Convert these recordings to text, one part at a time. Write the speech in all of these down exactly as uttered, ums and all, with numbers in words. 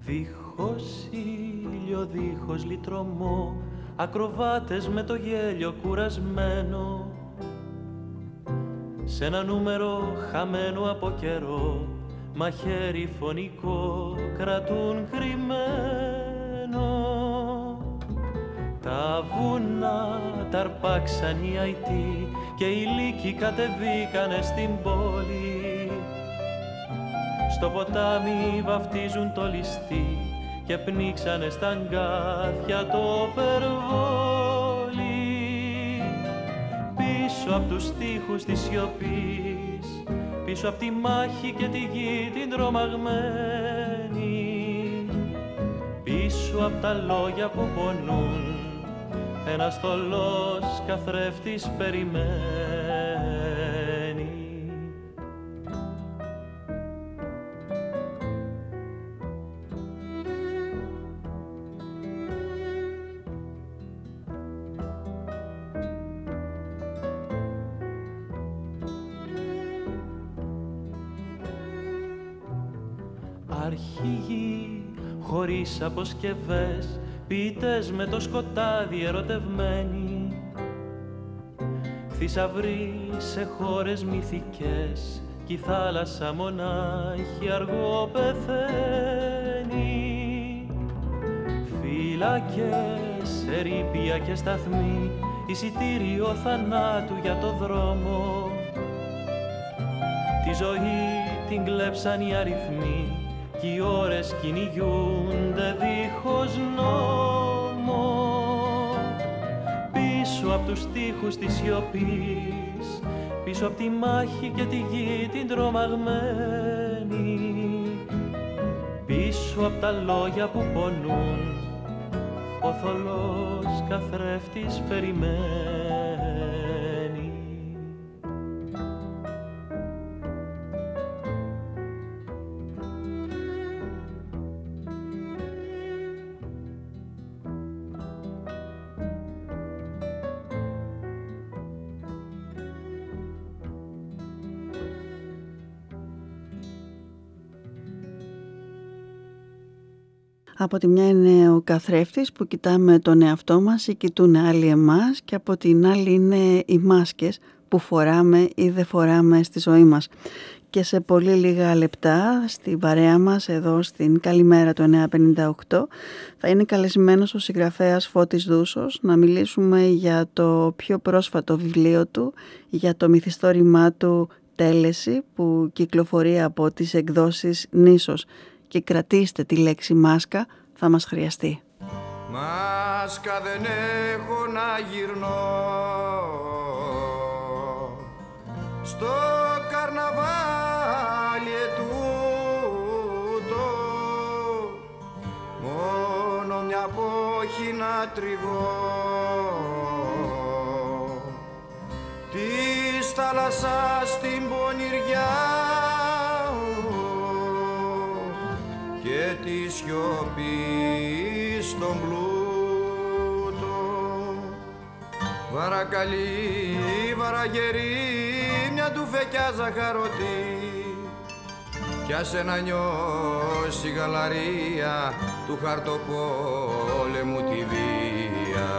Δίχως ήλιο, δίχως λυτρωμό, ακροβάτες με το γέλιο κουρασμένο, σ' ένα νούμερο χαμένο από καιρό, μαχαίρι φωνικό κρατούν κρυμμένο. Τα βουνά τα αρπάξαν οι αητοί και οι λύκοι κατεβήκανε στην πόλη. Στο ποτάμι βαφτίζουν το ληστή και πνίξανε στα αγκάθια το περβόλι. Πίσω απ' τους στίχους της σιωπής, πίσω απ' τη μάχη και τη γη την τρομαγμένη, πίσω απ' τα λόγια που πονούν, ένας θολός καθρέφτης περιμένει. Αρχηγοί χωρίς αποσκευές, ποιητές με το σκοτάδι ερωτευμένοι, θησαυροί σε χώρες μυθικές κι η θάλασσα μονάχη αργό πεθαίνει. Φύλακες, ερείπια και σταθμοί, εισιτήριο θανάτου για το δρόμο, τη ζωή την κλέψαν οι αριθμοί κι οι ώρες κυνηγούνται δίχως νόμο. Πίσω απ' τους στίχους της σιωπής, πίσω απ' τη μάχη και τη γη την τρομαγμένη, πίσω απ' τα λόγια που πονούν, ο θολός καθρέφτης περιμένει. Από τη μια είναι ο καθρέφτης που κοιτάμε τον εαυτό μας ή κοιτούν άλλοι εμάς, και από την άλλη είναι οι μάσκες που φοράμε ή δεν φοράμε στη ζωή μας. Και σε πολύ λίγα λεπτά στην παρέα μας εδώ στην Καλημέρα του εννιά πενήντα οκτώ θα είναι καλεσμένος ο συγγραφέας Φώτης Δούσος να μιλήσουμε για το πιο πρόσφατο βιβλίο του, για το μυθιστόρημά του «Τέλεση» που κυκλοφορεί από τις εκδόσεις Νήσος. Και κρατήστε τη λέξη μάσκα, θα μας χρειαστεί. Μάσκα δεν έχω να γυρνώ στο καρναβάλι ετούτο, μόνο μια πόχη να τριγώ της θάλασσας στην πονηριά και τη σιωπή στον πλούτο. Βαρακαλή, βαραγερή, μια του φεκιά ζαχαρωτή, κι άσε να νιώσει η γαλαρία του χαρτοπόλεμου τη βία.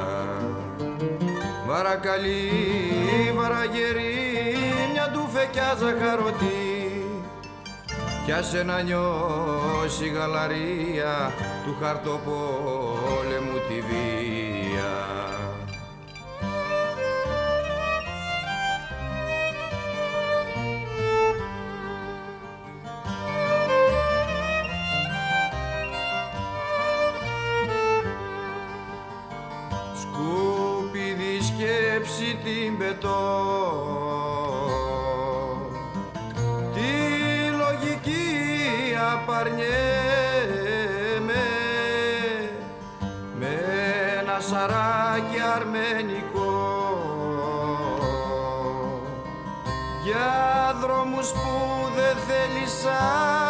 Βαρακαλή, βαραγερή, μια του φεκιά ζαχαρωτή, κι άσε να νιώσει η γαλαρία του χαρτοπόλεμου τη βία. Σκουπίδι σκέψη την πετώ, παρνιέμαι με ένα σαράκι αρμενικό για δρόμους που δεν θέλησα,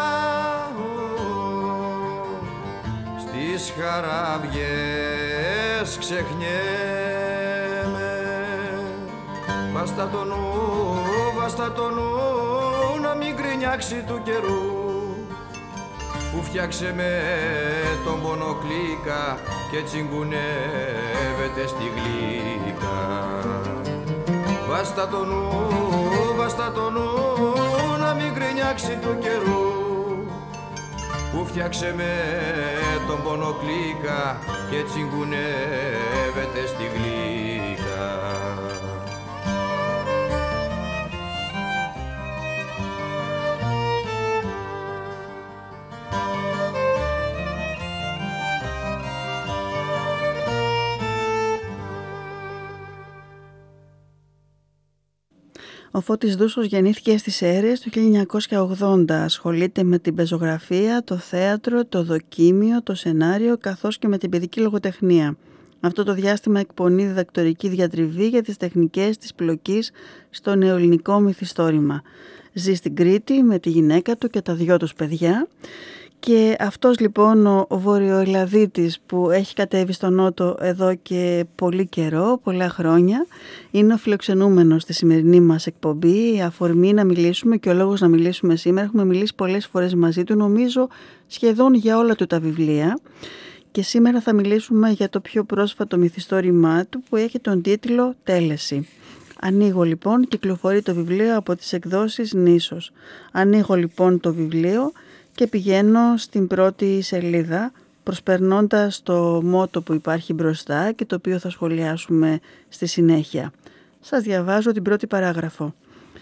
στις χαραβιές ξεχνιέμαι. Βάστα το νου, βάστα το νου, να μην γκρινιάξει του καιρού που φτιάξε με τον πονοκλίκα και τσιγκουνεύεται στη γλύκα. Βάστα το νου, βάστα το νου, να μην γκρινιάξει του καιρού, που φτιάξε με τον πονοκλίκα και τσιγκουνεύεται στη γλύκα. Ο Φώτης Δούσος γεννήθηκε στις Σέρρες το χίλια εννιακόσια ογδόντα. Ασχολείται με την πεζογραφία, το θέατρο, το δοκίμιο, το σενάριο καθώς και με την παιδική λογοτεχνία. Αυτό το διάστημα εκπονεί διδακτορική διατριβή για τις τεχνικές της πλοκής στο νεοελληνικό μυθιστόρημα. Ζει στην Κρήτη με τη γυναίκα του και τα δυο τους παιδιά. Και αυτός λοιπόν ο, ο Βορειοελλαδίτης που έχει κατέβει στο Νότο εδώ και πολύ καιρό, πολλά χρόνια, είναι ο φιλοξενούμενος στη σημερινή μας εκπομπή. Η αφορμή να μιλήσουμε και ο λόγος να μιλήσουμε σήμερα, έχουμε μιλήσει πολλές φορές μαζί του, νομίζω σχεδόν για όλα του τα βιβλία. Και σήμερα θα μιλήσουμε για το πιο πρόσφατο μυθιστόρημά του που έχει τον τίτλο «Τέλεση». Ανοίγω λοιπόν, κυκλοφορεί το βιβλίο από τις εκδόσεις Νήσος. Ανοίγω λοιπόν το βιβλίο και πηγαίνω στην πρώτη σελίδα προσπερνώντας το μότο που υπάρχει μπροστά και το οποίο θα σχολιάσουμε στη συνέχεια. Σας διαβάζω την πρώτη παράγραφο.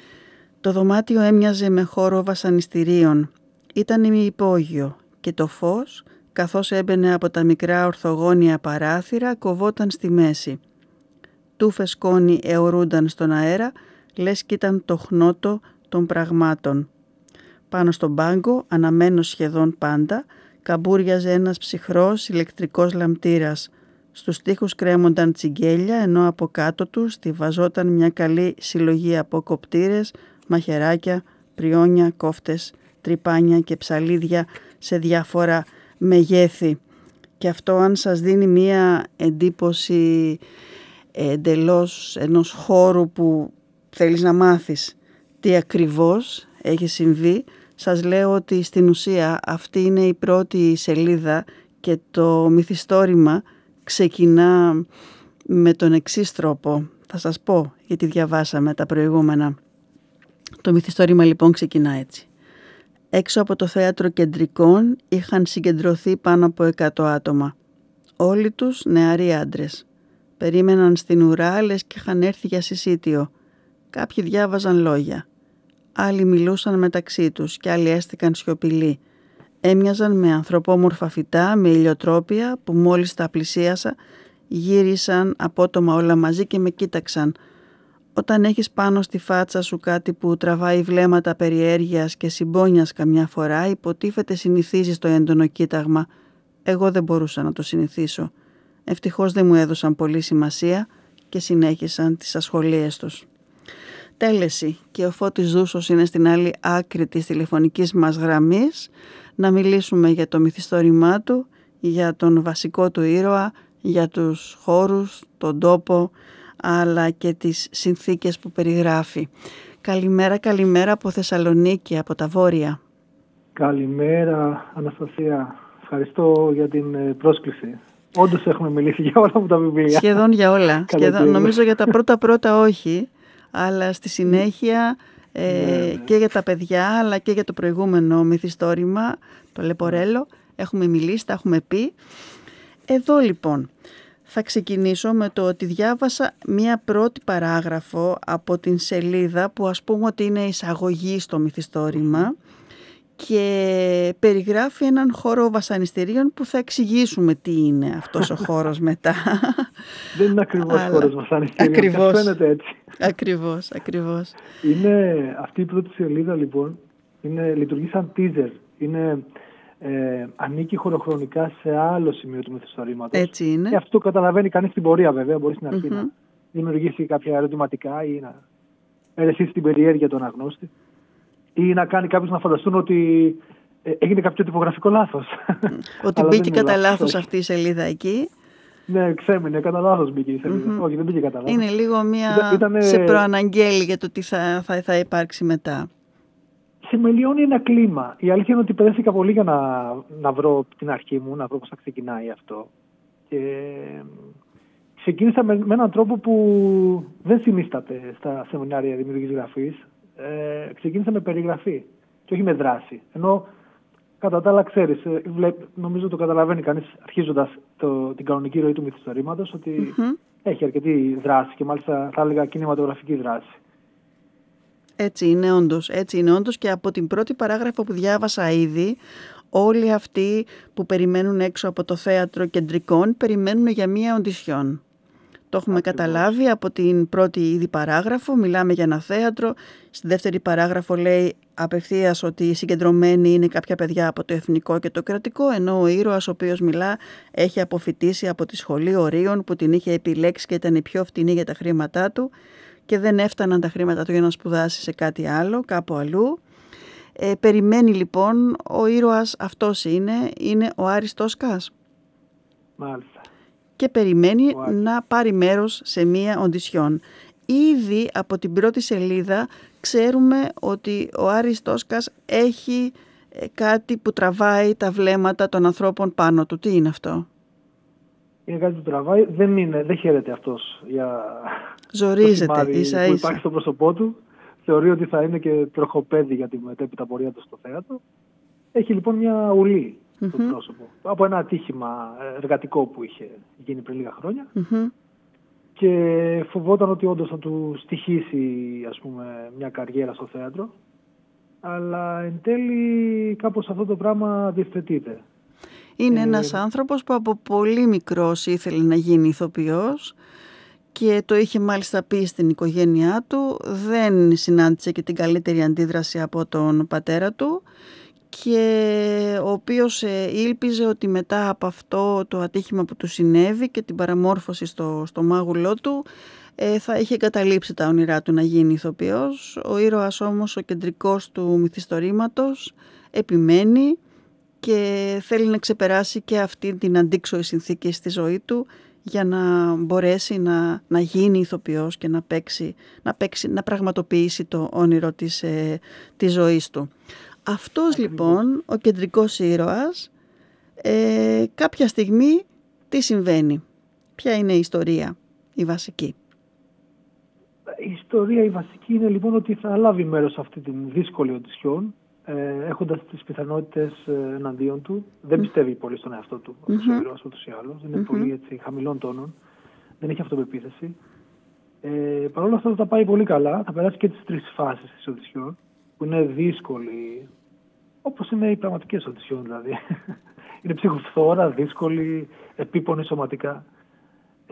Το δωμάτιο έμοιαζε με χώρο βασανιστήριων. Ήταν ημιυπόγειο και το φως, καθώς έμπαινε από τα μικρά ορθογώνια παράθυρα, κοβόταν στη μέση. Τούφες σκόνη αιωρούνταν στον αέρα, λες κι ήταν το χνότο των πραγμάτων. Πάνω στον πάγκο, αναμένος σχεδόν πάντα, καμπούριαζε ένας ψυχρός ηλεκτρικός λαμπτήρας. Στους τοίχους κρέμονταν τσιγκέλια, ενώ από κάτω τους στιβαζόταν μια καλή συλλογή από κοπτήρες, μαχαιράκια, πριόνια, κόφτες, τρυπάνια και ψαλίδια σε διάφορα μεγέθη. Και αυτό αν σας δίνει μια εντύπωση εντελώς ενός χώρου που θέλεις να μάθεις τι ακριβώς έχει συμβεί, σας λέω ότι στην ουσία αυτή είναι η πρώτη σελίδα και το μυθιστόρημα ξεκινά με τον εξής τρόπο. Θα σας πω γιατί διαβάσαμε τα προηγούμενα. Το μυθιστόρημα λοιπόν ξεκινά έτσι. Έξω από το θέατρο Κεντρικών είχαν συγκεντρωθεί πάνω από εκατό άτομα. Όλοι τους νεαροί άντρες. Περίμεναν στην ουρά λες και είχαν έρθει για συσίτιο. Κάποιοι διάβαζαν λόγια. Άλλοι μιλούσαν μεταξύ τους και άλλοι έστηκαν σιωπηλοί. Έμοιαζαν με ανθρωπόμορφα φυτά, με ηλιοτρόπια που μόλις τα πλησίασα γύρισαν απότομα όλα μαζί και με κοίταξαν. Όταν έχεις πάνω στη φάτσα σου κάτι που τραβάει βλέμματα περιέργειας και συμπόνιας καμιά φορά, υποτίθεται συνηθίζεις το έντονο κοίταγμα. Εγώ δεν μπορούσα να το συνηθίσω. Ευτυχώς δεν μου έδωσαν πολύ σημασία και συνέχισαν τις ασχολίες τους. Τέλεση, και ο Φώτης Δούσος είναι στην άλλη άκρη της τηλεφωνικής μας γραμμής να μιλήσουμε για το μυθιστόρημά του, για τον βασικό του ήρωα, για τους χώρους, τον τόπο, αλλά και τις συνθήκες που περιγράφει. Καλημέρα, καλημέρα από Θεσσαλονίκη, από τα Βόρεια. Καλημέρα Αναστασία, ευχαριστώ για την πρόσκληση. Όντως έχουμε μιλήσει για όλα μου τα βιβλία. Σχεδόν για όλα, Σχεδόν, νομίζω για τα πρώτα πρώτα όχι, αλλά στη συνέχεια ε, ναι. και για τα παιδιά αλλά και για το προηγούμενο μυθιστόρημα, το Λεπορέλο, έχουμε μιλήσει, τα έχουμε πει. Εδώ λοιπόν θα ξεκινήσω με το ότι διάβασα μία πρώτη παράγραφο από την σελίδα που ας πούμε ότι είναι εισαγωγή στο μυθιστόρημα και περιγράφει έναν χώρο βασανιστήριων που θα εξηγήσουμε τι είναι αυτός ο χώρος μετά. Δεν είναι ακριβώς Αλλά... χώρος βασανιστήριων, ακριβώς, φαίνεται έτσι. Ακριβώς, ακριβώς. Είναι, αυτή η πρώτη σελίδα λοιπόν είναι, λειτουργεί σαν teaser. Είναι, ε, ανήκει χωροχρονικά σε άλλο σημείο του μυθιστορήματος. Έτσι είναι. Και αυτό το καταλαβαίνει κανείς στην πορεία βέβαια. Μπορεί στην αρχή mm-hmm. να δημιουργήσει κάποια ερωτηματικά ή να ερεθίσει την περιέργεια του αναγνώστη. Ή να κάνει κάποιους να φανταστούν ότι ε, έγινε κάποιο τυπογραφικό λάθος. Ότι μπήκε κατά λάθος αυτή η σελίδα εκεί. Ναι, ξέμεινε, κατά λάθος μπήκε η σελίδα. Mm-hmm. Όχι, δεν μπήκε κατά λάθος. Είναι λίγο μια Ήταν, ήτανε... σε προαναγγέλει για το τι θα, θα, θα υπάρξει μετά. θεμελιώνει ένα κλίμα. Η αλήθεια είναι ότι παιδεύτηκα πολύ για να, να βρω την αρχή μου, να βρω πώς θα ξεκινάει αυτό. Και ξεκίνησα με, με έναν τρόπο που δεν συνίσταται στα σεμινάρια δημιουργικής γραφής. Ε, ξεκίνησα με περιγραφή και όχι με δράση. Ενώ κατά τα άλλα, ξέρεις, νομίζω το καταλαβαίνει κανείς αρχίζοντας το, την κανονική ροή του μυθιστορήματος ότι mm-hmm. έχει αρκετή δράση και μάλιστα θα έλεγα κινηματογραφική δράση. Έτσι είναι όντως, έτσι είναι όντως και από την πρώτη παράγραφο που διάβασα ήδη, όλοι αυτοί που περιμένουν έξω από το θέατρο Κεντρικών περιμένουν για μία οντισιόν. Το έχουμε Ακριβώς. καταλάβει από την πρώτη ήδη παράγραφο, μιλάμε για ένα θέατρο. Στη δεύτερη παράγραφο λέει απευθείας ότι οι συγκεντρωμένοι είναι κάποια παιδιά από το εθνικό και το κρατικό, ενώ ο ήρωας ο οποίος μιλά έχει αποφοιτήσει από τη σχολή Ορίων που την είχε επιλέξει και ήταν η πιο φτηνή για τα χρήματά του και δεν έφταναν τα χρήματα του για να σπουδάσει σε κάτι άλλο, κάπου αλλού. Ε, περιμένει λοιπόν, ο ήρωας αυτός είναι, είναι ο Άρης Τόσκας. Μάλιστα. Και περιμένει να πάρει μέρος σε μία οντισιόν. Ήδη από την πρώτη σελίδα ξέρουμε ότι ο Άρης Τόσκας έχει κάτι που τραβάει τα βλέμματα των ανθρώπων πάνω του. Τι είναι αυτό? Είναι κάτι που τραβάει, δεν, είναι, δεν χαίρεται αυτός για ζορίζεται το ίσα που ίσα. υπάρχει στο πρόσωπό του. Θεωρεί ότι θα είναι και τροχοπέδι για τη μετέπειτα πορεία του στο θέατρο. Έχει λοιπόν μια ουλή στο mm-hmm. πρόσωπο. Από ένα ατύχημα εργατικό που είχε γίνει πριν λίγα χρόνια. Mm-hmm. Και φοβόταν ότι όντως θα του στοιχήσει, ας πούμε, μια καριέρα στο θέατρο. Αλλά εν τέλει κάπως αυτό το πράγμα διευθετείται. Είναι ε... ένας άνθρωπος που από πολύ μικρός ήθελε να γίνει ηθοποιός και το είχε μάλιστα πει στην οικογένειά του. Δεν συνάντησε και την καλύτερη αντίδραση από τον πατέρα του και ο οποίος ήλπιζε ότι μετά από αυτό το ατύχημα που του συνέβη και την παραμόρφωση στο, στο μάγουλό του θα είχε εγκαταλείψει τα όνειρά του να γίνει ηθοποιός. Ο ήρωας όμως, ο κεντρικός του μυθιστορήματος, επιμένει και θέλει να ξεπεράσει και αυτή την αντίξωη συνθήκη στη ζωή του για να μπορέσει να, να γίνει ηθοποιός και να παίξει, να παίξει, να πραγματοποιήσει το όνειρο της, ε, της ζωής του. Αυτός λοιπόν, ο κεντρικός ήρωας, ε, κάποια στιγμή τι συμβαίνει? Ποια είναι η ιστορία, η βασική? Η ιστορία η βασική είναι λοιπόν ότι θα λάβει μέρος σε αυτή την δύσκολη οντισιόν, ε, έχοντας τις πιθανότητες ε, εναντίον του. Δεν πιστεύει πολύ στον εαυτό του, mm-hmm. όπως ο ήρωας ούτως ή άλλως. Είναι mm-hmm. πολύ έτσι, χαμηλών τόνων. Δεν έχει αυτοπεποίθηση. Ε, Παρ' όλα αυτά θα τα πάει πολύ καλά. Θα περάσει και τις τρεις φάσεις της οντισιόν, που είναι δύσκολη, όπως είναι οι πραγματικές οντισιόν δηλαδή. Είναι ψυχοφθόρα, δύσκολη, επίπονη σωματικά. Ε,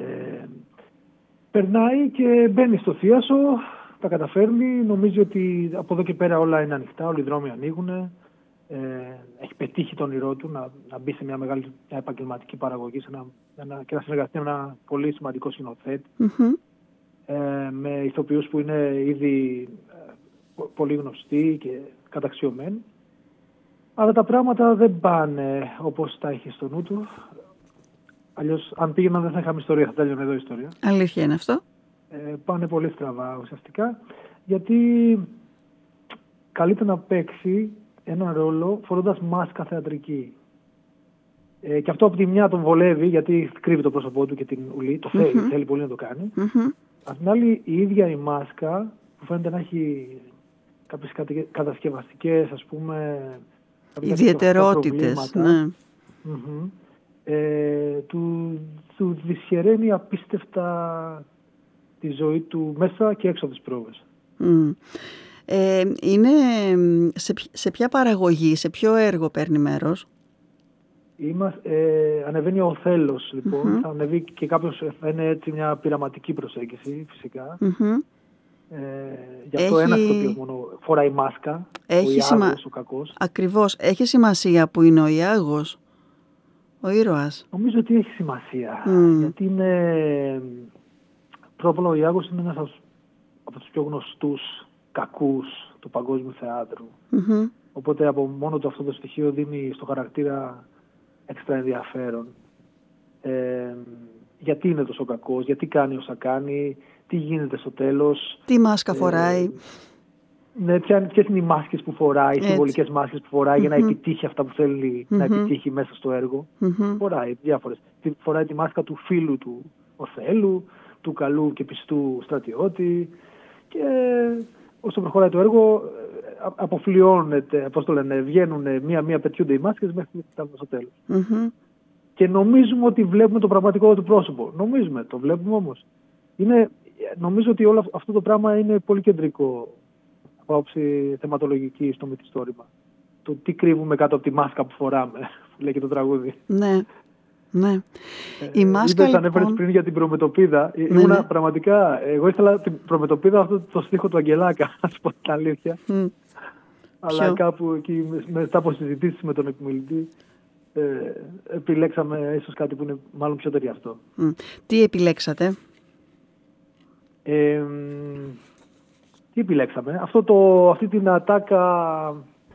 περνάει και μπαίνει στο θίασο, τα καταφέρνει, νομίζει ότι από εδώ και πέρα όλα είναι ανοιχτά, όλοι οι δρόμοι ανοίγουν. Ε, έχει πετύχει τον όνειρό του να, να μπει σε μια μεγάλη μια επαγγελματική παραγωγή σε ένα, ένα, και να συνεργαστεί με ένα πολύ σημαντικό σκηνοθέτη. Mm-hmm. Ε, με ηθοποιούς που είναι ήδη ε, πολύ γνωστοί και καταξιωμένοι. Αλλά τα πράγματα δεν πάνε όπως τα είχε στο νου του. Αλλιώς, αν πήγαιναν, δεν θα είχαμε ιστορία. Θα τέλειωνε εδώ η ιστορία. Αλήθεια είναι αυτό. Ε, πάνε πολύ στραβά ουσιαστικά. Γιατί καλείται να παίξει έναν ρόλο φορώντας μάσκα θεατρική. Ε, και αυτό από τη μια τον βολεύει, γιατί κρύβει το πρόσωπό του και την ουλή. Το θέλει, mm-hmm. θέλει πολύ να το κάνει. Mm-hmm. Απ' την άλλη, η ίδια η μάσκα, που φαίνεται να έχει κάποιες κατασκευαστικές, ας πούμε, ιδιαιτερότητες, ναι. Mm-hmm. Ε, του, του δυσχεραίνει απίστευτα τη ζωή του μέσα και έξω από τις πρόβες. Mm. Ε, είναι σε, σε ποια παραγωγή, σε ποιο έργο παίρνει μέρος? Είμαστε, ε, ανεβαίνει ο Οθέλος λοιπόν, mm-hmm. θα ανεβεί και κάποιος, θα είναι έτσι μια πειραματική προσέγγιση φυσικά. Mm-hmm. Ε, γι' αυτό έχει... ένας ηθοποιός μόνο φοράει μάσκα, έχει ο Ιάγος, σημα... ο κακός. Ακριβώς, έχει σημασία που είναι ο Ιάγος, ο ήρωας? Νομίζω ότι έχει σημασία, mm. γιατί είναι, πρώτα ο Ιάγος είναι ένας από τους πιο γνωστούς κακούς του παγκόσμιου θεάτρου. Mm-hmm. Οπότε από μόνο του αυτό το στοιχείο δίνει στο χαρακτήρα έξτρα ενδιαφέρον. Ε, γιατί είναι τόσο κακός, γιατί κάνει όσα κάνει, τι γίνεται στο τέλος. Τι μάσκα φοράει. Ναι, ποιες είναι οι μάσκες που φοράει, οι συμβολικές μάσκες που φοράει mm-hmm. για να επιτύχει αυτά που θέλει mm-hmm. να επιτύχει μέσα στο έργο. Mm-hmm. Φοράει διάφορες. Φοράει τη μάσκα του φίλου του Οθέλου, του καλού και πιστού στρατιώτη και όσο προχωράει το έργο αποφλιώνεται, πώς το λένε, βγαίνουν μία-μία, πετιούνται οι μάσκες μέχρι να φτάσουμε στο τέλος. Mm-hmm. Και νομίζουμε ότι βλέπουμε το πραγματικό του πρόσωπο. Νομίζουμε, το βλέπουμε όμως. Είναι, νομίζω ότι όλο αυτό το πράγμα είναι πολύ κεντρικό από άποψη θεματολογική στο μυθιστόρημα. Το τι κρύβουμε κάτω από τη μάσκα που φοράμε, που λέει και το τραγούδι. Ναι, ναι. Ε, η μάσκα είπες, λοιπόν... ανέφερες πριν για την Προμετωπίδα. Ναι, Ήμουνα ναι. πραγματικά, εγώ ήθελα την Προμετωπίδα, αυτό το στίχο του Αγγελάκα, να σου πω την αλήθεια. Mm. Αλλά Ποιο? Κάπου εκεί, μετά από συζητήσεις με τον επιμελητή, ε, επιλέξαμε ίσως κάτι που είναι μάλλον πιο ταιριαστό. Mm. Τι επιλέξατε? Ε, τι επιλέξαμε? Αυτό το, αυτή την ατάκα...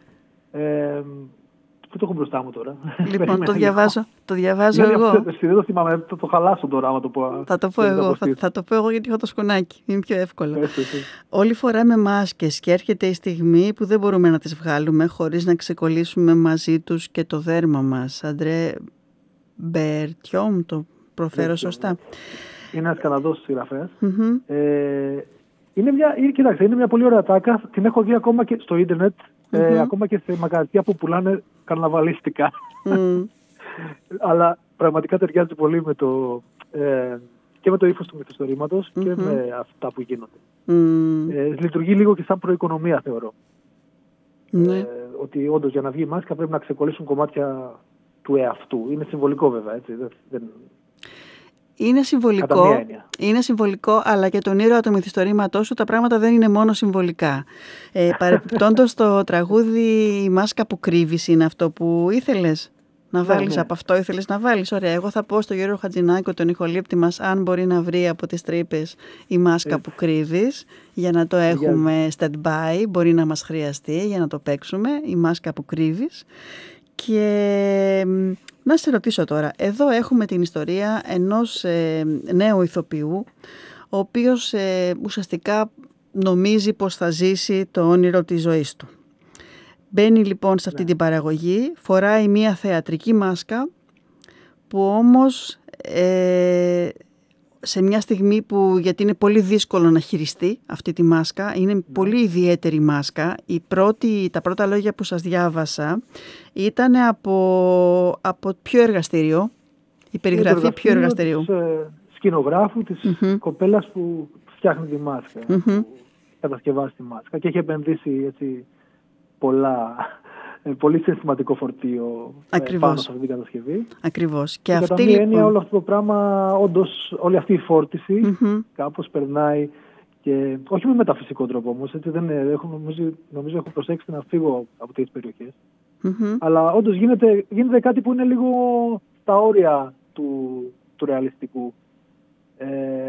Ε, Πού το έχω μπροστά μου τώρα? Λοιπόν, το διαβάζω, το διαβάζω εγώ. Συνήθως θυμάμαι, θα το χαλάσω τώρα άμα το πω. Θα το πω εγώ, θα, θα το πω εγώ γιατί έχω το σκουνάκι. Είναι πιο εύκολο. Όλοι φοράμε μάσκες και έρχεται η στιγμή που δεν μπορούμε να τις βγάλουμε χωρίς να ξεκολλήσουμε μαζί τους και το δέρμα μας. Αντρέ Μπερτιόμ, το προφέρω σωστά. Είναι ένας Καναδός συγγραφέας. Mm-hmm. Ε, είναι μια, κοιτάξτε, είναι μια πολύ ωραία τάκα. Την έχω δει ακόμα και στο ίντερνετ. Mm-hmm. Ε, ακόμα και σε μαγαζιά που πουλάνε καρναβαλίστικα. Mm. Αλλά πραγματικά ταιριάζει πολύ με το, ε, και με το ύφος του μυθιστορήματος mm-hmm. και με αυτά που γίνονται. Mm. Ε, λειτουργεί λίγο και σαν προοικονομία, θεωρώ. Mm. Ε, ότι όντως για να βγει η μάσκα πρέπει να ξεκολλήσουν κομμάτια του εαυτού. Είναι συμβολικό βέβαια, έτσι. Δεν... Είναι συμβολικό, είναι συμβολικό, αλλά και τον ήρωα του μυθιστορήματός σου τα πράγματα δεν είναι μόνο συμβολικά. Ε, παρεπιπτόντως το τραγούδι «Η μάσκα που κρύβεις» είναι αυτό που ήθελες να βάλεις, ναι, ναι. από αυτό ήθελες να βάλεις. Ωραία, εγώ θα πω στο Γιώργο Χατζηνάκο, τον ηχολήπτη μας, αν μπορεί να βρει από τις τρύπες «Η μάσκα που κρύβεις», για να το έχουμε stand-by, μπορεί να μας χρειαστεί για να το παίξουμε, «Η μάσκα που κρύβεις». Και... να σε ρωτήσω τώρα, εδώ έχουμε την ιστορία ενός ε, νέου ηθοποιού, ο οποίος ε, ουσιαστικά νομίζει πως θα ζήσει το όνειρο της ζωής του. Μπαίνει λοιπόν σε αυτή ναι. την παραγωγή, φοράει μία θεατρική μάσκα, που όμως ε, σε μια στιγμή που, γιατί είναι πολύ δύσκολο να χειριστεί αυτή τη μάσκα, είναι ναι. πολύ ιδιαίτερη μάσκα. Η πρώτη, τα πρώτα λόγια που σας διάβασα ήταν από, από ποιο εργαστήριο, η περιγραφή ποιο εργαστηρίου? Της ε, σκηνογράφου, της mm-hmm. κοπέλας που φτιάχνει τη μάσκα, mm-hmm. που κατασκευάζει τη μάσκα και έχει επενδύσει έτσι πολλά... πολύ συναισθηματικό φορτίο ε, πάνω σε αυτή την κατασκευή. Ακριβώς. Και, και αυτή, κατά μία λοιπόν... έννοια όλο αυτό το πράγμα, όντως όλη αυτή η φόρτιση mm-hmm. κάπως περνάει και όχι με μεταφυσικό τρόπο όμως, έτσι δεν έχω, νομίζω, νομίζω έχω προσέξει να φύγω από τις περιοχές. Mm-hmm. Αλλά όντως γίνεται, γίνεται κάτι που είναι λίγο στα όρια του, του ρεαλιστικού. Ε,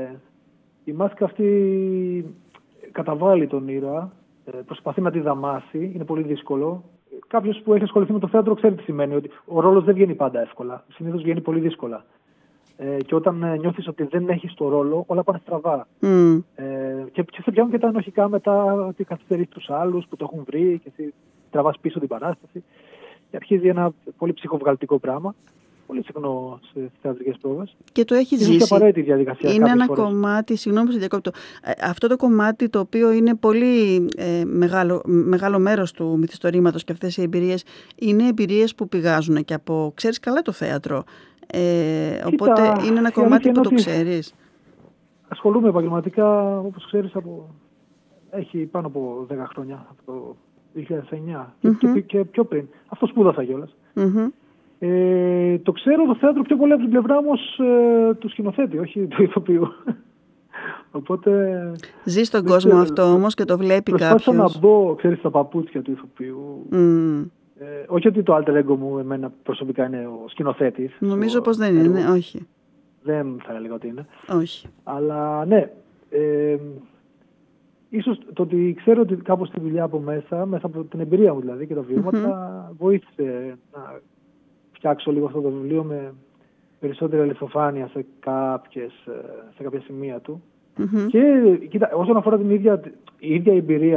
η μάσκα αυτή καταβάλει τον ήρωα, ε, προσπαθεί να τη δαμάσει, είναι πολύ δύσκολο. Κάποιος που έχει ασχοληθεί με το θέατρο ξέρει τι σημαίνει, ότι ο ρόλος δεν βγαίνει πάντα εύκολα. Συνήθως βγαίνει πολύ δύσκολα. Ε, και όταν ε, νιώθεις ότι δεν έχεις το ρόλο, όλα πάνε στραβά. Mm. Ε, και, και σε πιάνουν και τα ενοχικά μετά, ότι καθυστερείς τους άλλους που το έχουν βρει και εσύ τραβάς πίσω την παράσταση. Και αρχίζει ένα πολύ ψυχοβγαλτικό πράγμα. Πολύ συχνό σε θεατρικές πρόβες. Και το έχει ζήσει. Είναι και απαραίτητη διαδικασία. Είναι ένα φορές. κομμάτι, συγγνώμη που σε διακόπτω, αυτό το κομμάτι το οποίο είναι πολύ ε, μεγάλο, μεγάλο μέρος του μυθιστορήματος και αυτές οι εμπειρίες, είναι εμπειρίες που πηγάζουν και από, ξέρεις καλά το θέατρο. Ε, Κοίτα, οπότε είναι ένα κομμάτι που το ξέρεις. Ασχολούμαι επαγγελματικά, όπως ξέρεις, από... έχει πάνω από δέκα χρόνια, από το δύο χιλιάδες εννιά mm-hmm. και, και, και πιο πριν. Αυτό σπούδασα κιόλας. Mm-hmm. Ε, το ξέρω το θέατρο πιο πολύ από την πλευρά όμως ε, του σκηνοθέτη, όχι του ηθοποιού. Οπότε... ζει στον κόσμο ξέρω, αυτό όμως και το βλέπει κάποιος. Προσπάθησα να μπω, ξέρεις, στα παπούτσια του ηθοποιού. Mm. Ε, όχι ότι το alter ego μου εμένα προσωπικά είναι ο σκηνοθέτης. Νομίζω ο, πως δεν είναι, ναι, όχι. Δεν θα έλεγα ότι είναι. Όχι. Αλλά ναι, ε, ίσως το ότι ξέρω ότι κάπως στη δουλειά από μέσα, μέσα από την εμπειρία μου δηλαδή και τα βιώματα, mm-hmm. βοήθησε να φτιάξω λίγο αυτό το βιβλίο με περισσότερη αληθοφάνεια σε, κάποιες, σε κάποια σημεία του. Mm-hmm. Και κοίτα, όσον αφορά την ίδια, η ίδια εμπειρία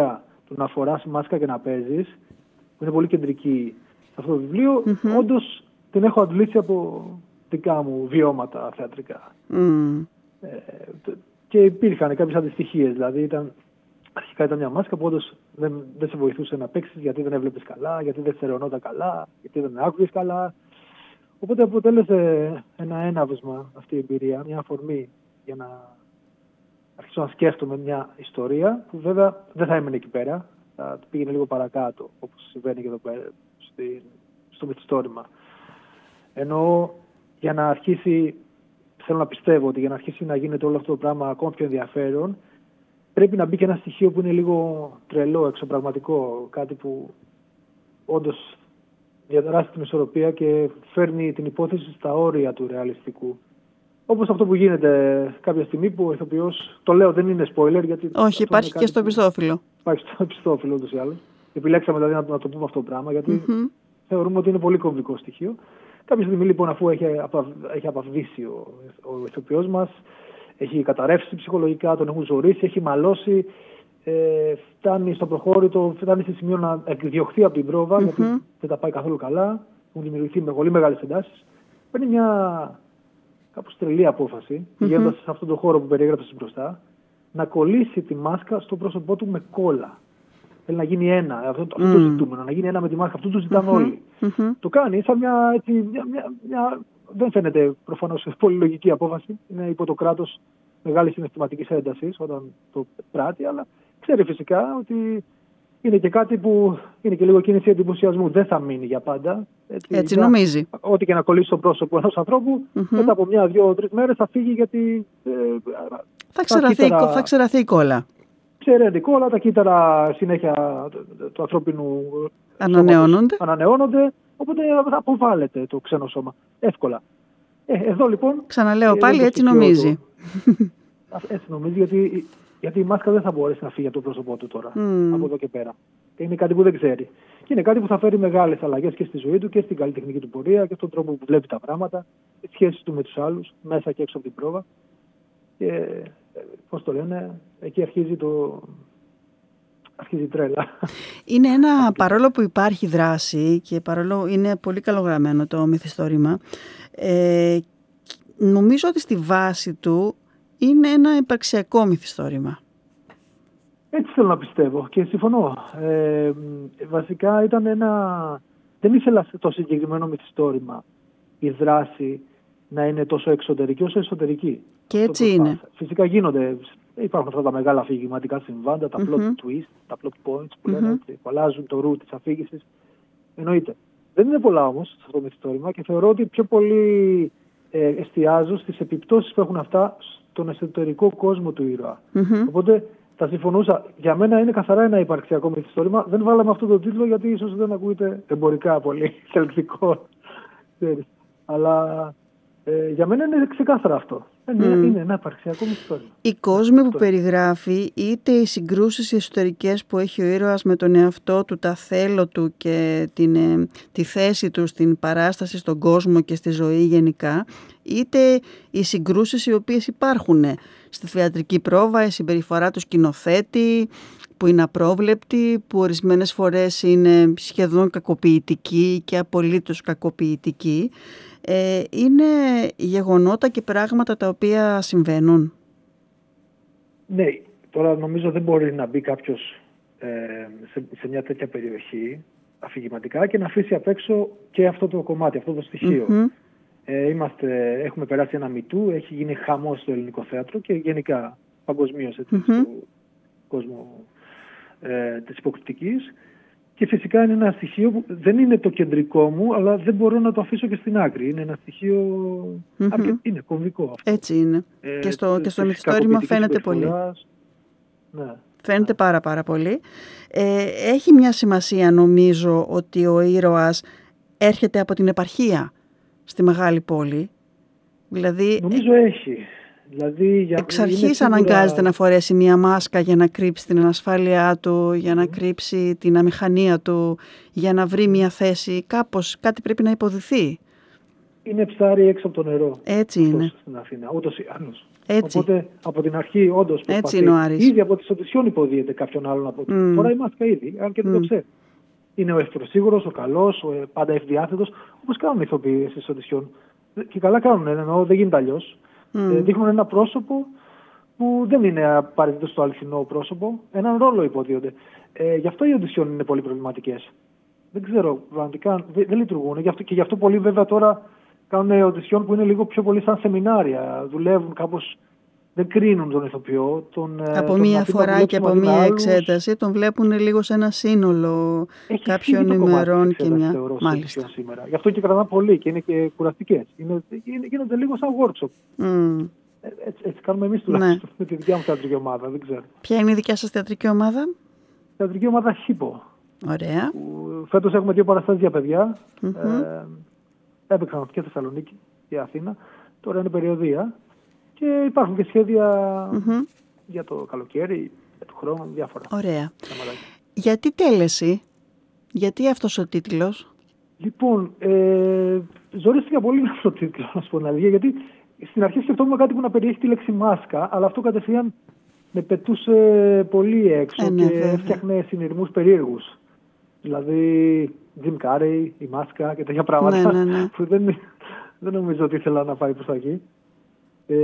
του να φοράς μάσκα και να παίζεις, που είναι πολύ κεντρική σε αυτό το βιβλίο, mm-hmm. όντως την έχω αντλήσει από δικά μου βιώματα θεατρικά. Mm. Ε, και υπήρχαν κάποιες αντιστοιχίες, δηλαδή ήταν, αρχικά ήταν μια μάσκα που όντως δεν, δεν σε βοηθούσε να παίξεις γιατί δεν έβλεπες καλά, γιατί δεν στερεωνόταν καλά, γιατί δεν άκουγες καλά. Οπότε αποτέλεσε ένα έναυσμα αυτή η εμπειρία, μια αφορμή για να αρχίσω να σκέφτομαι μια ιστορία που βέβαια δεν θα έμενε εκεί πέρα, θα πήγαινε λίγο παρακάτω, όπως συμβαίνει και εδώ πέρα στη, στο μυθιστόρημα. Ενώ για να αρχίσει, θέλω να πιστεύω ότι για να αρχίσει να γίνεται όλο αυτό το πράγμα ακόμα πιο ενδιαφέρον, πρέπει να μπει και ένα στοιχείο που είναι λίγο τρελό, εξωπραγματικό, κάτι που όντως διαδράσει την ισορροπία και φέρνει την υπόθεση στα όρια του ρεαλιστικού. Όπως αυτό που γίνεται κάποια στιγμή που ο ηθοποιός, το λέω δεν είναι spoiler γιατί... Όχι, υπάρχει και στο επιστόφυλλο. Υπάρχει στο επιστόφυλλο ούτως ή άλλως. Επιλέξαμε δηλαδή να, να το πούμε αυτό το πράγμα γιατί mm-hmm. θεωρούμε ότι είναι πολύ κομβικό στοιχείο. Κάποια στιγμή λοιπόν αφού έχει, απα, έχει απαυδίσει ο, ο ηθοποιός μας, έχει καταρρεύσει ψυχολογικά, τον έχουν ζωρίσει, έχει μαλώσει, ε, φτάνει στο προχώρητο, φτάνει σε σημείο να εκδιωχθεί από την πρόβα, mm-hmm. γιατί δεν τα πάει καθόλου καλά, έχουν δημιουργηθεί με πολύ μεγάλες εντάσεις. Παίρνει μια κάπως τρελή απόφαση, mm-hmm. πηγαίνοντας σε αυτόν τον χώρο που περιέγραψες μπροστά, να κολλήσει τη μάσκα στο πρόσωπό του με κόλλα. Θέλει να γίνει ένα, αυτό, αυτό mm. το ζητούμενο, να γίνει ένα με τη μάσκα, αυτό το ζητάνε mm-hmm. όλοι. Mm-hmm. Το κάνει σαν μια, έτσι, μια, μια, μια, δεν φαίνεται προφανώς πολύ λογική απόφαση, είναι υπό το κράτος μεγάλης συναισθηματικής έντασης όταν το πράττει, αλλά ξέρει φυσικά ότι είναι και κάτι που είναι και λίγο κίνηση εντυπωσιασμού, δεν θα μείνει για πάντα. Έτσι, έτσι για, νομίζει. Ό,τι και να κολλήσει στο πρόσωπο ενός ανθρώπου, mm-hmm. μετά από μια, δύο, τρεις μέρες θα φύγει γιατί... Ε, θα, ξεραθεί, κύτταρα, θα ξεραθεί η κόλλα. Ξεραίνει η κόλλα, τα κύτταρα συνέχεια του ανθρώπινου ανανεώνονται. ανανεώνονται, οπότε αποβάλλεται το ξένο σώμα εύκολα. Ε, εδώ λοιπόν... Ξαναλέω ε, πάλι, έτσι νομίζει. Το, έτσι νομίζει, γιατί, γιατί η μάσκα δεν θα μπορέσει να φύγει από το πρόσωπό του τώρα, mm. από εδώ και πέρα. Είναι κάτι που δεν ξέρει. Και είναι κάτι που θα φέρει μεγάλες αλλαγές και στη ζωή του και στην καλλιτεχνική του πορεία και στον τρόπο που βλέπει τα πράγματα, τις σχέσεις του με τους άλλους, μέσα και έξω από την πρόβα. Και πώς το λένε, εκεί αρχίζει το... αρχίζει η τρέλα. Είναι ένα, παρόλο που υπάρχει δράση και παρόλο είναι πολύ καλογραμμένο το μυθιστόρημα, ε, νομίζω ότι στη βάση του είναι ένα υπαρξιακό μυθιστόρημα. Έτσι θέλω να πιστεύω και συμφωνώ. Ε, βασικά ήταν ένα... δεν ήθελα το συγκεκριμένο μυθιστόρημα η δράση να είναι τόσο εξωτερική όσο εσωτερική. Και έτσι είναι. Φυσικά γίνονται, υπάρχουν αυτά τα μεγάλα αφηγηματικά συμβάντα, τα mm-hmm. plot twists, τα plot points που λένε mm-hmm. έτσι, που αλλάζουν το ρου της αφήγησης. Εννοείται. Δεν είναι πολλά όμως σε αυτό το μυθιστόρημα και θεωρώ ότι πιο πολύ ε, εστιάζω στις επιπτώσεις που έχουν αυτά στον εσωτερικό κόσμο του ήρωα. Mm-hmm. Οπότε θα συμφωνούσα. Για μένα είναι καθαρά ένα υπαρξιακό μυθιστόρημα. Δεν βάλαμε αυτό το τίτλο γιατί ίσως δεν ακούγεται εμπορικά πολύ θελκτικό. Αλλά ε, για μένα είναι ξεκάθαρα αυτό. Είναι, mm. είναι ένα υπαρξιακό μυθιστόρημα. Οι κόσμοι που περιγράφει, είτε οι συγκρούσεις εσωτερικές που έχει ο ήρωας με τον εαυτό του, τα θέλω του και την, ε, τη θέση του στην παράσταση, στον κόσμο και στη ζωή γενικά, είτε οι συγκρούσεις οι οποίες υπάρχουν στη θεατρική πρόβα, η συμπεριφορά του σκηνοθέτη, που είναι απρόβλεπτη, που ορισμένες φορές είναι σχεδόν κακοποιητική και απολύτως κακοποιητική. Ε, είναι γεγονότα και πράγματα τα οποία συμβαίνουν. Ναι, τώρα νομίζω δεν μπορεί να μπει κάποιος ε, σε, σε μια τέτοια περιοχή αφηγηματικά και να αφήσει απ' έξω και αυτό το κομμάτι, αυτό το στοιχείο. Mm-hmm. Ε, είμαστε, έχουμε περάσει ένα μητού, έχει γίνει χαμός στο ελληνικό θέατρο και γενικά παγκοσμίως έτσι, mm-hmm. στο κόσμο ε, της υποκριτικής. Και φυσικά είναι ένα στοιχείο που δεν είναι το κεντρικό μου, αλλά δεν μπορώ να το αφήσω και στην άκρη. Είναι ένα στοιχείο mm-hmm. αρκετ... είναι κομβικό αυτό. Έτσι είναι. Ε, και στο, και στο μυθιστόρημα φαίνεται πολύ. Ναι. Φαίνεται πάρα πάρα πολύ. Ε, έχει μια σημασία νομίζω ότι ο ήρωας έρχεται από την επαρχία στη μεγάλη πόλη. Δηλαδή, νομίζω έχει. Δηλαδή, για... εξ αρχής σίγουρα... αναγκάζεται να φορέσει μια μάσκα για να κρύψει την ανασφάλειά του, για mm. να κρύψει την αμηχανία του, για να βρει μια θέση. Κάπως κάτι πρέπει να υποδηθεί. Είναι ψάρι έξω από το νερό. Έτσι είναι. Στην Αθήνα, ούτως ή άλλως. Έτσι. Οπότε από την αρχή όντως Έτσι είναι ο Άρης. Ήδη από τις οντισιόν υποδίεται κάποιον άλλον από mm. Φοράει μάσκα ήδη, αν και δεν mm. το ξέρει. Είναι ο ευθυροσίγουρος, ο καλός, ο πάντα ευδιάθετος, όπως κάνουν οι ηθοποιοί στις οντισιόν. Και καλά κάνουν, εννοώ, δεν γίνεται αλλιώς. Mm. Ε, δείχνουν ένα πρόσωπο που δεν είναι απαραίτητο στο αληθινό πρόσωπο. Έναν ρόλο υποδίονται. Ε, γι' αυτό οι οντισιόν είναι πολύ προβληματικές. Δεν ξέρω, πραγματικά δεν, δεν λειτουργούν. Γι αυτό, και γι' αυτό πολλοί βέβαια τώρα κάνουν οντισιόν που είναι λίγο πιο πολύ σαν σεμινάρια. Δουλεύουν κάπως, δεν κρίνουν τον ηθοποιό. Τον, από τον μία φορά και από μία εξέταση τον βλέπουν λίγο σε ένα σύνολο Έχει κάποιων ημερών και μια. Θεωρώ, μάλιστα. Σήμερα. Γι' αυτό και κρατάνε πολύ και είναι και κουραστικές. Είναι, είναι, γίνονται λίγο σαν workshop. Mm. Έτσι, έτσι κάνουμε εμείς τουλάχιστον ναι. με τη δικιά μου θεατρική ομάδα. Δεν ξέρω. Ποια είναι η δικιά σας θεατρική ομάδα? Θεατρική ομάδα Χίπο. Ωραία. Φέτος έχουμε δύο παραστάσεις για παιδιά. Mm-hmm. Ε, έπαιξαν και Θεσσαλονίκη και Αθήνα. Τώρα είναι περιοδία. Και υπάρχουν και σχέδια mm-hmm. για το καλοκαίρι, για το χρόνο, διάφορα. Ωραία. Γιατί τέλεση, γιατί αυτός ο τίτλος? Λοιπόν, ε, ζορίστηκα πολύ με αυτό το τίτλο, να σου πω την αλήθεια, γιατί στην αρχή σκεφτόμουν κάτι που να περιέχει τη λέξη μάσκα, αλλά αυτό κατευθείαν με πετούσε πολύ έξω ε, ναι, και έφτιαχνε συνειρμούς περίεργους. Δηλαδή, Jim Carrey, η μάσκα και τέτοια πράγματα ναι, ναι, ναι. που δεν, δεν νομίζω ότι ήθελα να πάει προς τα εκεί. Ε,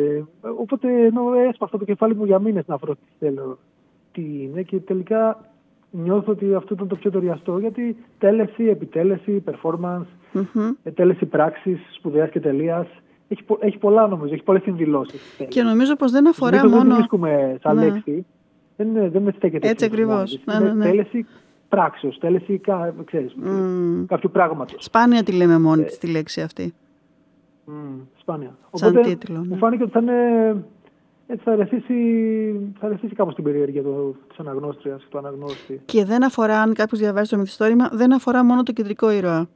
οπότε ενώ έσπασα το κεφάλι μου για μήνες να βρω τι θέλω, τι είναι και τελικά νιώθω ότι αυτό ήταν το πιο ταιριαστό, γιατί τέλεση, επιτέλεση, performance, mm-hmm. τέλεση πράξης, σπουδαίας και τελείας. Έχει, έχει πολλά νομίζω, έχει πολλές συνδηλώσεις. Και νομίζω πως δεν αφορά Συνήθως μόνο... Δεν βρίσκουμε σαν ναι. λέξη, δεν, δεν με στέκεται. Έτσι ακριβώς. Ναι, ναι, ναι. Τέλεση πράξεως, τέλεση ξέρεις, mm. κάποιου πράγματος. Σπάνια τη λέμε μόνη της τη λέξη αυτή. Mm, σπάνια. Σαν Οπότε τίτλο, ναι. μου φάνηκε ότι θα είναι... Έτσι θα ρεθίσει, θα ρεθίσει κάπως την περιέργεια της αναγνώστριας και του αναγνώστη. Και δεν αφορά, αν κάποιος διαβάζει το μυθιστόρημα, δεν αφορά μόνο το κεντρικό ήρωα.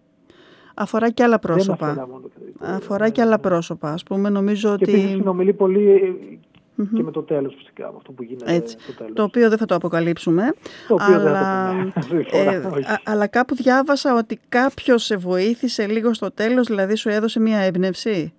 Αφορά και άλλα πρόσωπα. Δεν αφορά μόνο το κεντρικό ήρωα. Αφορά ναι, και άλλα ναι. πρόσωπα. Ας πούμε, νομίζω και ότι... επίσης συνομιλεί πολύ mm-hmm. και με το τέλος φυσικά, με αυτό που γίνεται έτσι. στο τέλος. Το οποίο δεν θα το αποκαλύψουμε. Το οποίο αλλά... δεν θα το πούμε. ε, α, αλλά κάπου διάβασα ότι κάποιος σε βοήθησε λίγο στο τέλος, δηλαδή σου έδωσε μια έμπνευση.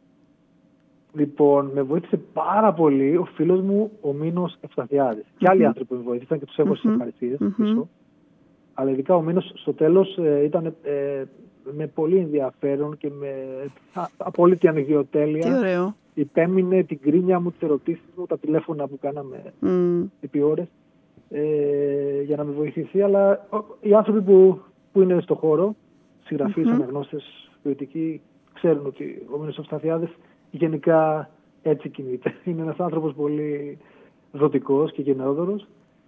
Λοιπόν, με βοήθησε πάρα πολύ ο φίλος μου ο Μίνος Ευσταθιάδης. Mm-hmm. Και άλλοι άνθρωποι που με βοήθησαν και τους έχω στις ευχαριστίες mm-hmm. πίσω. Αλλά ειδικά ο Μίνος στο τέλος ε, ήταν ε, με πολύ ενδιαφέρον και με α, απόλυτη ανιδιοτέλεια. Τι ωραίο. Υπέμεινε την κρίνια μου, τις ερωτήσεις μου, τα τηλέφωνα που κάναμε mm. επί ώρες ε, για να με βοηθήσει. Αλλά ο, οι άνθρωποι που, που είναι στο χώρο, συγγραφείς, mm-hmm. αναγνώστες, ποιοτικοί, ξέρουν ότι ο Μίνος Ευσταθιάδης γενικά έτσι κινείται. Είναι ένας άνθρωπος πολύ δοτικός και γενναιόδωρος.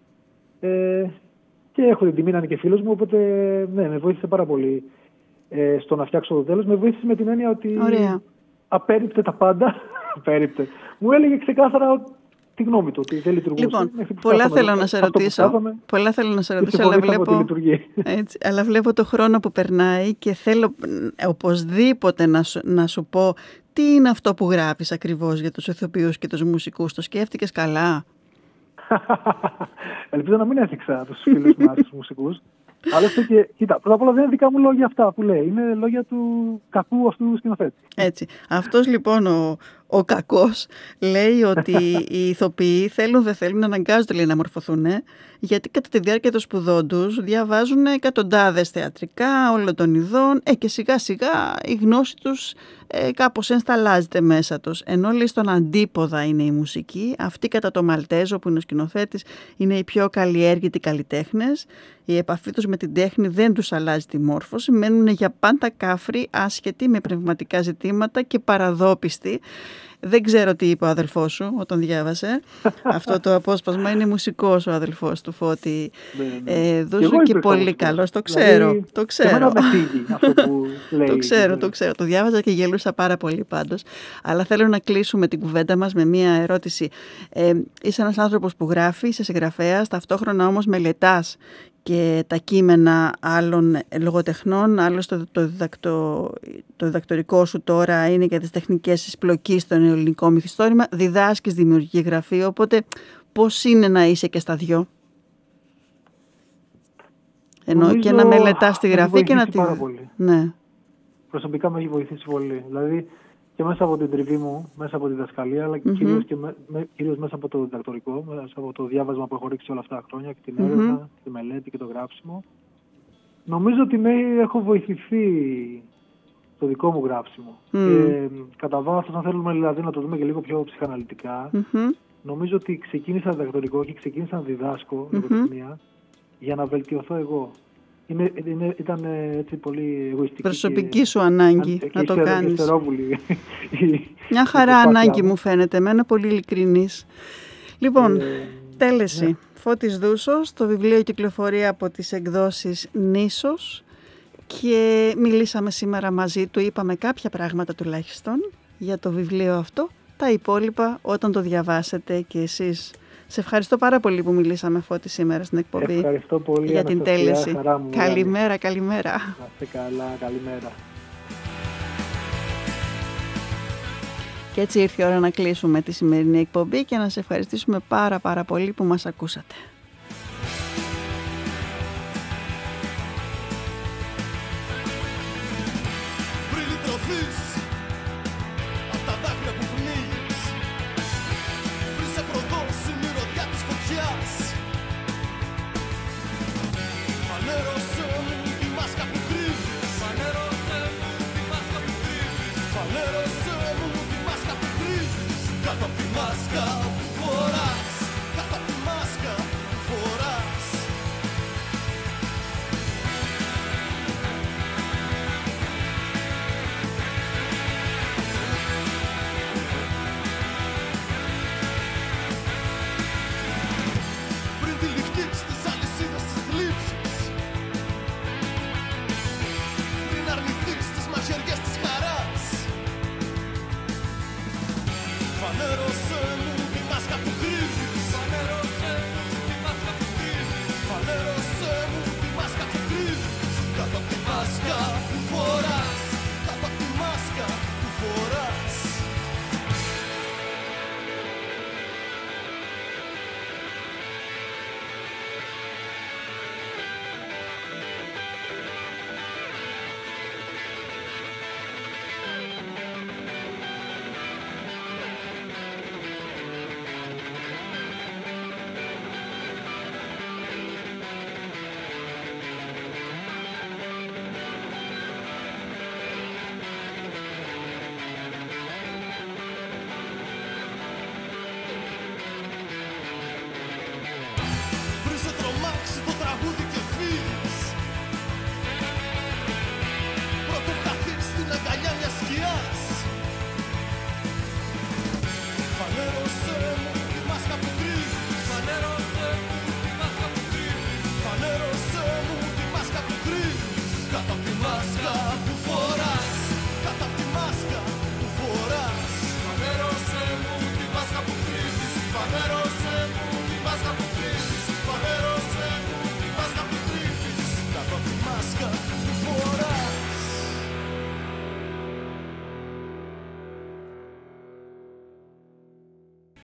Ε, και έχω την τιμή να είναι και φίλος μου, οπότε ναι, με βοήθησε πάρα πολύ ε, στο να φτιάξω το τέλος. Με βοήθησε με την έννοια ότι ωραία. Απέριπτε τα πάντα. Απέριπτε. Μου έλεγε ξεκάθαρα τη γνώμη του, ότι δεν λειτουργούσε. Λοιπόν, πολλά θέλω να σε ρωτήσω. Πολλά θέλω να σε ρωτήσω, αλλά βλέπω, έτσι, αλλά βλέπω το χρόνο που περνάει και θέλω οπωσδήποτε να σου, να σου πω τι είναι αυτό που γράφεις ακριβώς για τους ηθοποιούς και τους μουσικούς. Το σκέφτηκες καλά? Ελπίζω να μην έθιξα τους φίλους μας, τους μουσικούς. Άλλωστε και, κοίτα, πρώτα απ' όλα δεν είναι δικά μου λόγια αυτά που λέει. Είναι λόγια του κακού αυτού σκηνοθέτη. Έτσι. Αυτός λοιπόν ο, ο κακός λέει ότι οι ηθοποιοί θέλουν δεν θέλουν να αναγκάζονται λέει, να μορφωθούν, γιατί κατά τη διάρκεια των σπουδών τους διαβάζουν εκατοντάδες θεατρικά όλων των ειδών ε, και σιγά σιγά η γνώση τους ε, κάπως ενσταλλάζεται μέσα τους. Ενώ λέει στον αντίποδα είναι η μουσική, αυτή κατά το Μαλτέζο που είναι ο σκηνοθέτης είναι οι πιο καλλιέργητοι καλλιτέχνες. Η επαφή τους με την τέχνη δεν τους αλλάζει τη μόρφωση, μένουν για πάντα κάφροι, άσχετοι με πνευματικά ζητήματα και παραδόπιστοι. Δεν ξέρω τι είπε ο αδελφός σου όταν διάβασε αυτό το απόσπασμα. Είναι μουσικός ο αδελφός του Φώτη ε, Δούσου και, και πολύ καλός. Το ξέρω, δηλαδή, το ξέρω. Αυτό που λέει, το ξέρω, το ξέρω. Το διάβαζα και γελούσα πάρα πολύ πάντως. Αλλά θέλω να κλείσουμε την κουβέντα μας με μία ερώτηση. Ε, είσαι ένας άνθρωπος που γράφει, είσαι συγγραφέας, ταυτόχρονα όμως μελετάς και τα κείμενα άλλων λογοτεχνών, άλλωστε το, διδακτο, το διδακτορικό σου τώρα είναι για τις τεχνικές της πλοκής στο ελληνικό μυθιστόρημα, διδάσκεις δημιουργική γραφή, οπότε πώς είναι να είσαι και στα δυο? Ενώ και να μελετάς τη γραφή και να τη... Πάρα πολύ. Ναι. Προσωπικά με έχει βοηθήσει πολύ. Δηλαδή, και μέσα από την τριβή μου, μέσα από τη διδασκαλία, αλλά Mm-hmm. κυρίως, και με, με, κυρίως μέσα από το διδακτορικό, μέσα από το διάβασμα που έχω ρίξει όλα αυτά τα χρόνια και την Mm-hmm. έρευνα, τη μελέτη και το γράψιμο. Νομίζω ότι ναι, έχω βοηθηθεί στο δικό μου γράψιμο. Mm. Και κατά βάθος, αν θέλουμε δηλαδή να το δούμε και λίγο πιο ψυχαναλυτικά, Mm-hmm. νομίζω ότι ξεκίνησα διδακτορικό και ξεκίνησα να διδάσκω Mm-hmm. λογοτεχνία για να βελτιωθώ εγώ. Είναι, είναι, ήταν έτσι πολύ εγωιστική. Προσωπική και, σου ανάγκη και να το ιστερο, κάνεις. Ιστερόβουλη. Μια χαρά ανάγκη μου φαίνεται εμένα, πολύ ειλικρινής. Λοιπόν, ε, τέλεση. Ναι. Φώτης Δούσος, το βιβλίο κυκλοφορεί από τις εκδόσεις Νήσος και μιλήσαμε σήμερα μαζί του, είπαμε κάποια πράγματα τουλάχιστον για το βιβλίο αυτό. Τα υπόλοιπα όταν το διαβάσετε και εσείς. Σε ευχαριστώ πάρα πολύ που μιλήσαμε, Φώτη, σήμερα στην εκπομπή. Ευχαριστώ πολύ για την τέλεση. Μου, καλημέρα, καλημέρα. Να είστε καλά, καλημέρα. Και έτσι ήρθε η ώρα να κλείσουμε τη σημερινή εκπομπή και να σε ευχαριστήσουμε πάρα πάρα πολύ που μας ακούσατε.